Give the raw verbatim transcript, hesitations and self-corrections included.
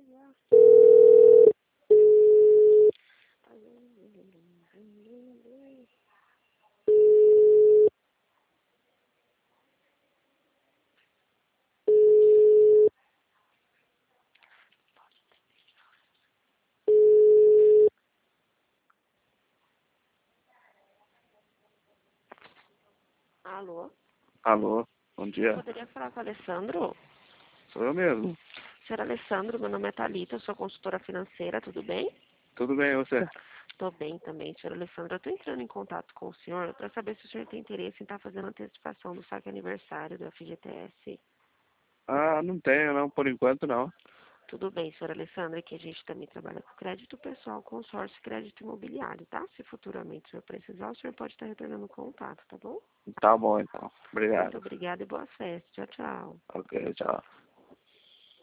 Alô? Alô, bom Eu dia. poderia falar com o Alessandro? Sou eu mesmo. Senhor Alessandro, meu nome é Thalita, eu sou consultora financeira, tudo bem? Tudo bem, e você? Estou bem também, senhor Alessandro. Eu estou entrando em contato com o senhor para saber se o senhor tem interesse em estar fazendo antecipação do saque aniversário do F G T S. Ah, não tenho não, por enquanto não. Tudo bem, senhor Alessandro, é que a gente também trabalha com crédito pessoal, consórcio e crédito imobiliário, tá? Se futuramente o senhor precisar, o senhor pode estar retornando o contato, tá bom? Tá bom então. Muito Obrigado. obrigada e boa festa. Tchau, tchau. Ok, tchau.